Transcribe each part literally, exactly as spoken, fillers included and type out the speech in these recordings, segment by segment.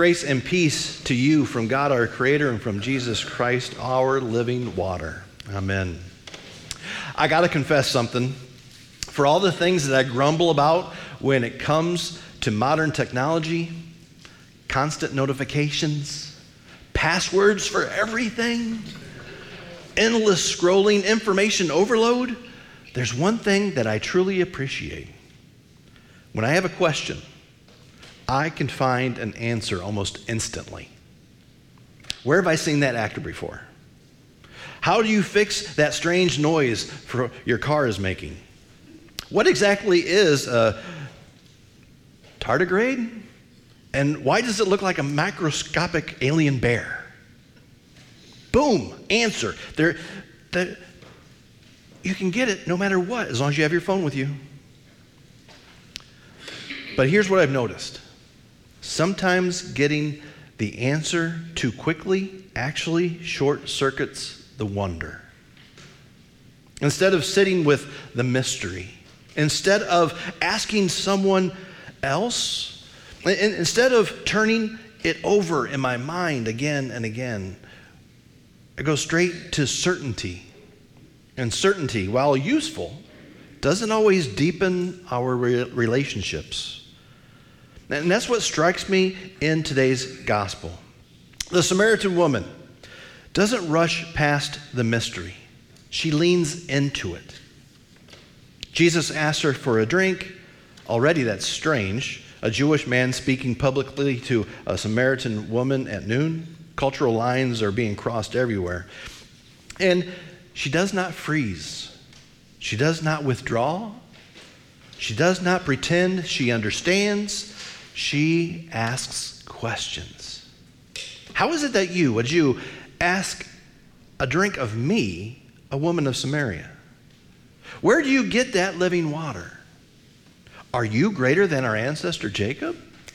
Grace and peace to you from God our Creator and from Jesus Christ, our living water. Amen. I got to confess something. For all the things that I grumble about when it comes to modern technology, constant notifications, passwords for everything, endless scrolling, information overload, there's one thing that I truly appreciate. When I have a question, I can find an answer almost instantly. Where have I seen that actor before? How do you fix that strange noise for your car is making? What exactly is a tardigrade? And why does it look like a macroscopic alien bear? Boom, answer. There, there, you can get it no matter what, as long as you have your phone with you. But here's what I've noticed. Sometimes getting the answer too quickly actually short circuits the wonder. Instead of sitting with the mystery, instead of asking someone else, instead of turning it over in my mind again and again, I go straight to certainty. And certainty, while useful, doesn't always deepen our re- relationships. And that's what strikes me in today's gospel. The Samaritan woman doesn't rush past the mystery. She leans into it. Jesus asks her for a drink. Already that's strange. A Jewish man speaking publicly to a Samaritan woman at noon. Cultural lines are being crossed everywhere. And she does not freeze. She does not withdraw. She does not pretend she understands. She asks questions. How is it that you, a Jew, ask a drink of me, a woman of Samaria? Where do you get that living water? Are you greater than our ancestor Jacob?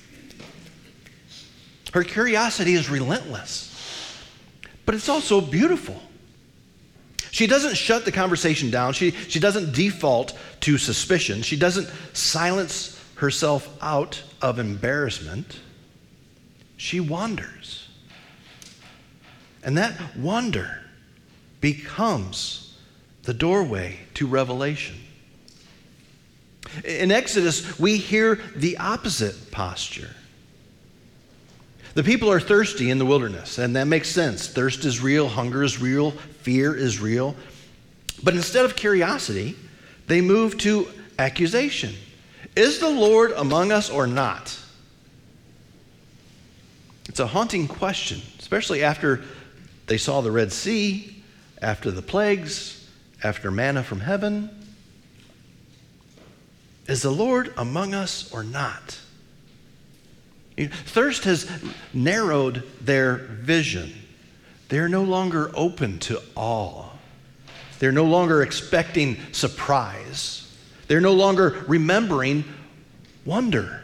Her curiosity is relentless, but it's also beautiful. She doesn't shut the conversation down. She, she doesn't default to suspicion. She doesn't silence herself out of embarrassment. She wonders. And that wonder becomes the doorway to revelation. In Exodus, we hear the opposite posture. The people are thirsty in the wilderness, and that makes sense. Thirst is real, hunger is real, fear is real. But instead of curiosity, they move to accusation. Is the Lord among us or not? It's a haunting question, especially after they saw the Red Sea, after the plagues, after manna from heaven. Is the Lord among us or not? Thirst has narrowed their vision. They're no longer open to awe. They're no longer expecting surprise. They're no longer remembering wonder.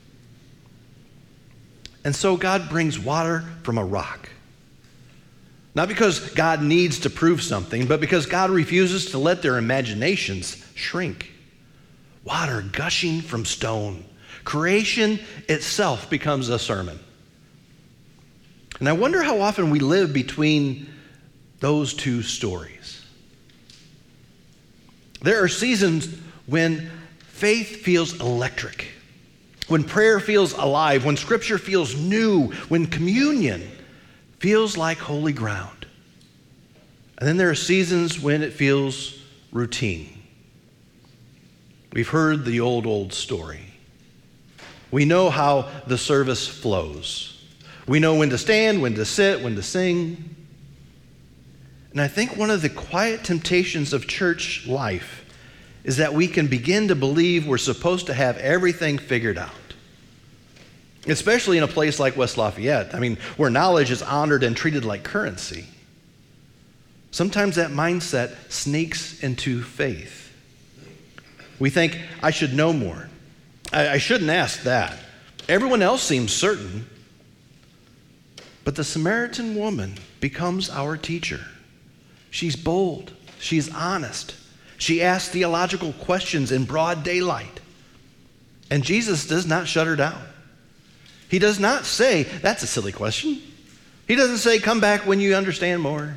And so God brings water from a rock. Not because God needs to prove something, but because God refuses to let their imaginations shrink. Water gushing from stone. Creation itself becomes a sermon. And I wonder how often we live between those two stories. There are seasons when faith feels electric, when prayer feels alive, when scripture feels new, when communion feels like holy ground. And then there are seasons when it feels routine. We've heard the old, old story. We know how the service flows. We know when to stand, when to sit, when to sing. And I think one of the quiet temptations of church life is that we can begin to believe we're supposed to have everything figured out. Especially in a place like West Lafayette, I mean, where knowledge is honored and treated like currency. Sometimes that mindset sneaks into faith. We think, I should know more. I, I shouldn't ask that. Everyone else seems certain. But the Samaritan woman becomes our teacher. She's bold. She's honest. She asks theological questions in broad daylight. And Jesus does not shut her down. He does not say, that's a silly question. He doesn't say, come back when you understand more.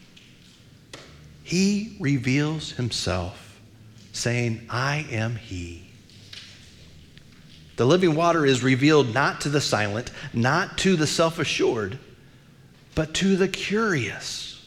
He reveals himself, saying, I am he. The living water is revealed not to the silent, not to the self-assured, but to the curious.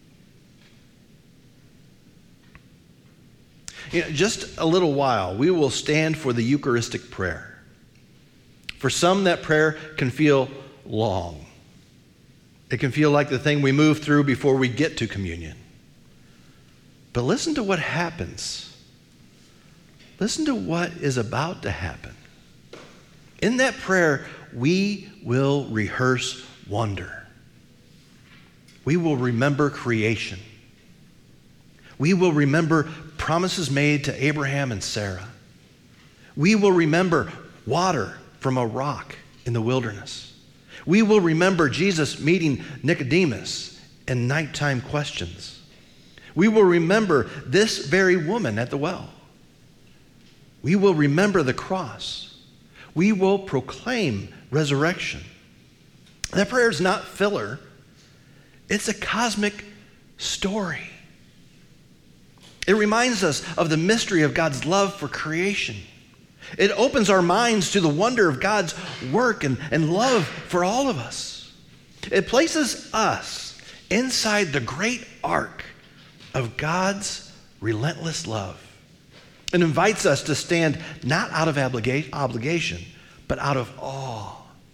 You know, just a little while, we will stand for the Eucharistic prayer. For some, that prayer can feel long. It can feel like the thing we move through before we get to communion. But listen to what happens. Listen to what is about to happen. In that prayer, we will rehearse wonder. We will remember creation. We will remember promises made to Abraham and Sarah. We will remember water from a rock in the wilderness. We will remember Jesus meeting Nicodemus and nighttime questions. We will remember this very woman at the well. We will remember the cross. We will proclaim resurrection. That prayer is not filler. It's a cosmic story. It reminds us of the mystery of God's love for creation. It opens our minds to the wonder of God's work and, and love for all of us. It places us inside the great ark of God's relentless love and invites us to stand not out of obliga- obligation, but out of awe.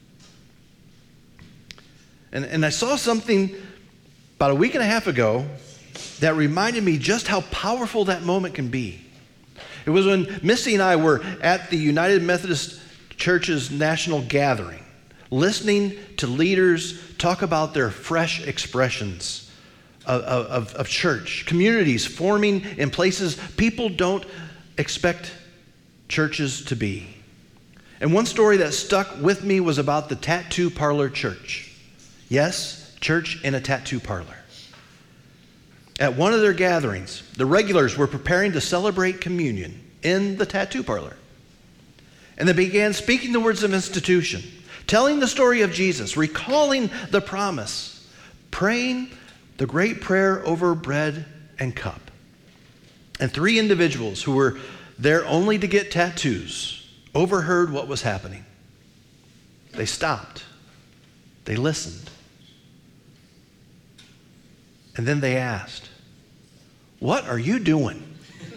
And, and I saw something about a week and a half ago that reminded me just how powerful that moment can be. It was when Missy and I were at the United Methodist Church's national gathering, listening to leaders talk about their fresh expressions of, of, of church, communities forming in places people don't expect churches to be. And one story that stuck with me was about the tattoo parlor church. Yes, church in a tattoo parlor. At one of their gatherings, the regulars were preparing to celebrate communion in the tattoo parlor. And they began speaking the words of institution, telling the story of Jesus, recalling the promise, praying the great prayer over bread and cup. And three individuals who were there only to get tattoos overheard what was happening. They stopped. They listened. And then they asked, "What are you doing?"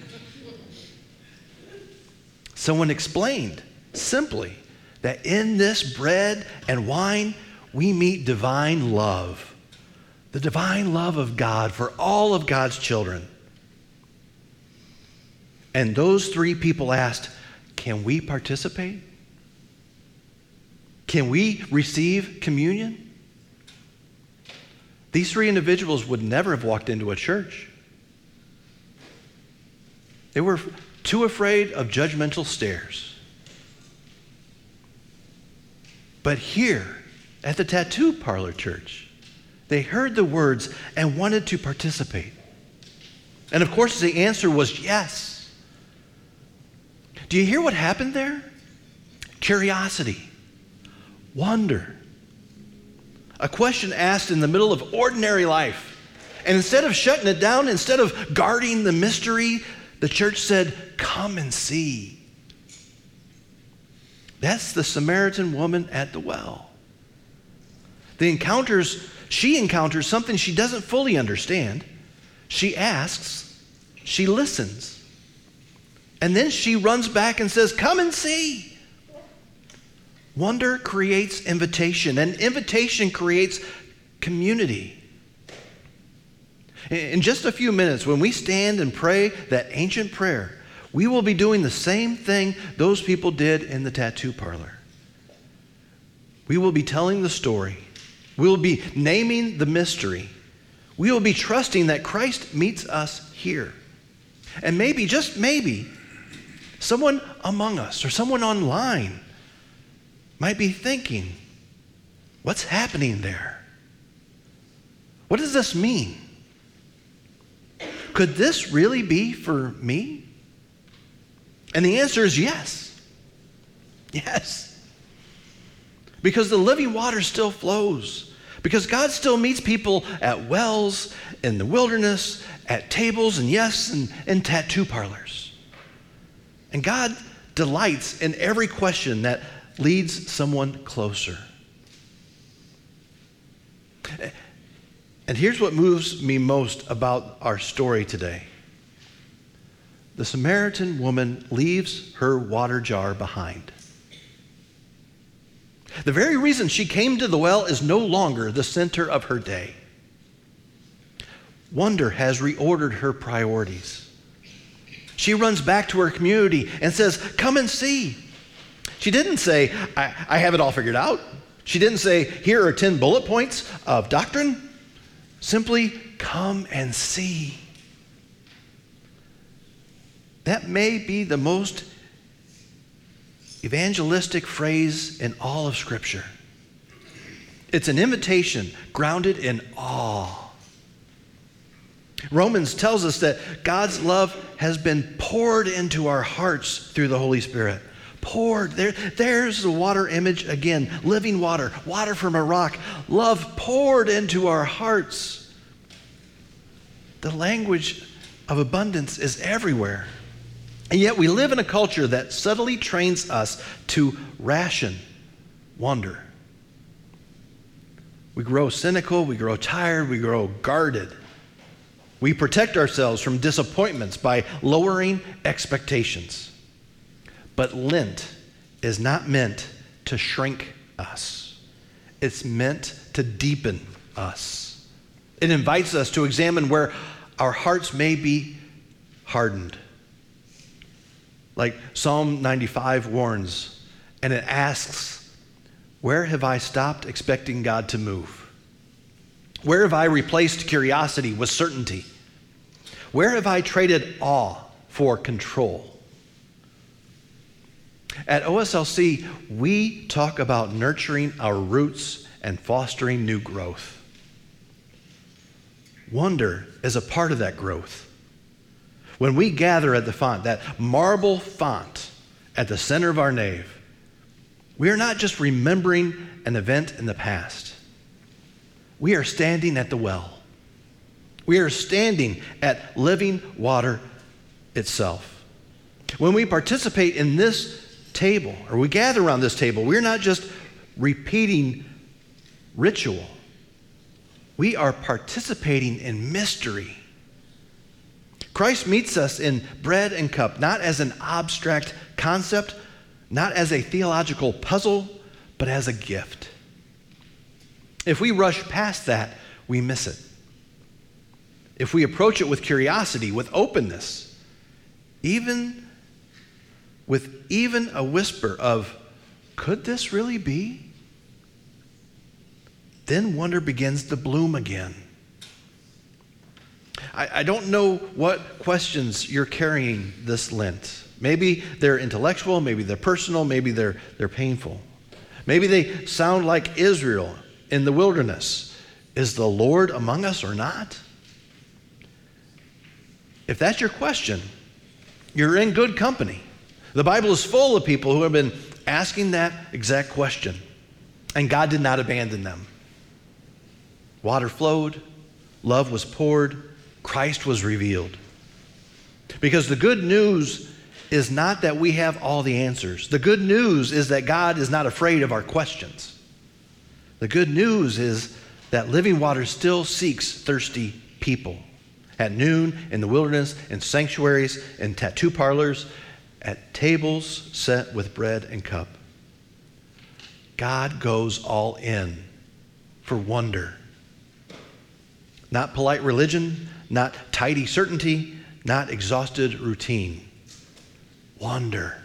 Someone explained simply that in this bread and wine, we meet divine love, the divine love of God for all of God's children. And those three people asked, "Can we participate? Can we receive communion?" These three individuals would never have walked into a church. They were too afraid of judgmental stares. But here at the tattoo parlor church, they heard the words and wanted to participate. And of course, the answer was yes. Do you hear what happened there? Curiosity, wonder. A question asked in the middle of ordinary life. And instead of shutting it down, instead of guarding the mystery, the church said, "Come and see." That's the Samaritan woman at the well. The encounters, she encounters something she doesn't fully understand. She asks, she listens, and then she runs back and says, "Come and see." Wonder creates invitation, and invitation creates community. In just a few minutes, when we stand and pray that ancient prayer, we will be doing the same thing those people did in the tattoo parlor. We will be telling the story. We will be naming the mystery. We will be trusting that Christ meets us here. And maybe, just maybe, someone among us or someone online might be thinking, what's happening there? What does this mean? Could this really be for me? And the answer is yes. Yes. because the living water still flows, because God still meets people at wells, in the wilderness, at tables, and yes, and in tattoo parlors. And God delights in every question that leads someone closer. And here's what moves me most about our story today. The Samaritan woman leaves her water jar behind. The very reason she came to the well is no longer the center of her day. Wonder has reordered her priorities. She runs back to her community and says, "Come and see." She didn't say, I, I have it all figured out. She didn't say, "Here are ten bullet points of doctrine." Simply, "Come and see." That may be the most evangelistic phrase in all of Scripture. It's an invitation grounded in awe. Romans tells us that God's love has been poured into our hearts through the Holy Spirit. Poured. There, there's the water image again. Living water, water from a rock. Love poured into our hearts. The language of abundance is everywhere. And yet we live in a culture that subtly trains us to ration wonder. We grow cynical, we grow tired, we grow guarded. We protect ourselves from disappointments by lowering expectations. But Lent is not meant to shrink us. It's meant to deepen us. It invites us to examine where our hearts may be hardened. Like Psalm ninety-five warns, and it asks, where have I stopped expecting God to move? Where have I replaced curiosity with certainty? Where have I traded awe for control? At O S L C, we talk about nurturing our roots and fostering new growth. Wonder is a part of that growth. When we gather at the font, that marble font at the center of our nave, we are not just remembering an event in the past. We are standing at the well. We are standing at living water itself. When we participate in this table, or we gather around this table, we're not just repeating ritual. We are participating in mystery. Christ meets us in bread and cup, not as an abstract concept, not as a theological puzzle, but as a gift. If we rush past that, we miss it. If we approach it with curiosity, with openness, even with even a whisper of, could this really be? Then wonder begins to bloom again. I, I don't know what questions you're carrying this Lent. Maybe they're intellectual, maybe they're personal, maybe they're, they're painful. Maybe they sound like Israel in the wilderness. Is the Lord among us or not? If that's your question, you're in good company. The Bible is full of people who have been asking that exact question, and God did not abandon them. Water flowed, love was poured, Christ was revealed. Because the good news is not that we have all the answers. The good news is that God is not afraid of our questions. The good news is that living water still seeks thirsty people. At noon, in the wilderness, in sanctuaries, in tattoo parlors, at tables set with bread and cup. God goes all in for wonder. Not polite religion, not tidy certainty, not exhausted routine. Wonder.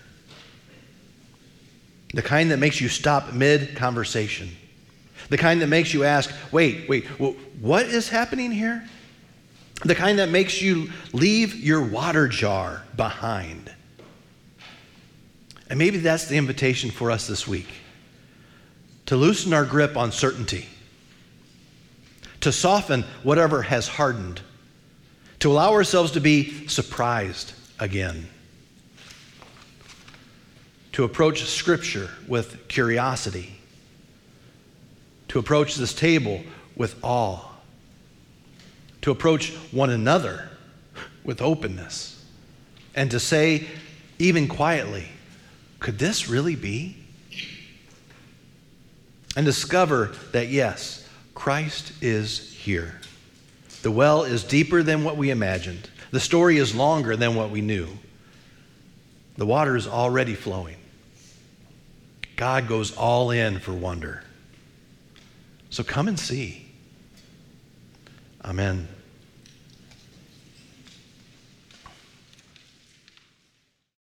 The kind that makes you stop mid-conversation. The kind that makes you ask, wait, wait, what is happening here? The kind that makes you leave your water jar behind. And maybe that's the invitation for us this week. To loosen our grip on certainty. To soften whatever has hardened. To allow ourselves to be surprised again. To approach Scripture with curiosity. to approach this table with awe, to approach one another with openness, and to say, even quietly, could this really be? And discover that, yes, Christ is here. The well is deeper than what we imagined. The story is longer than what we knew. The water is already flowing. God goes all in for wonder. So come and see. Amen.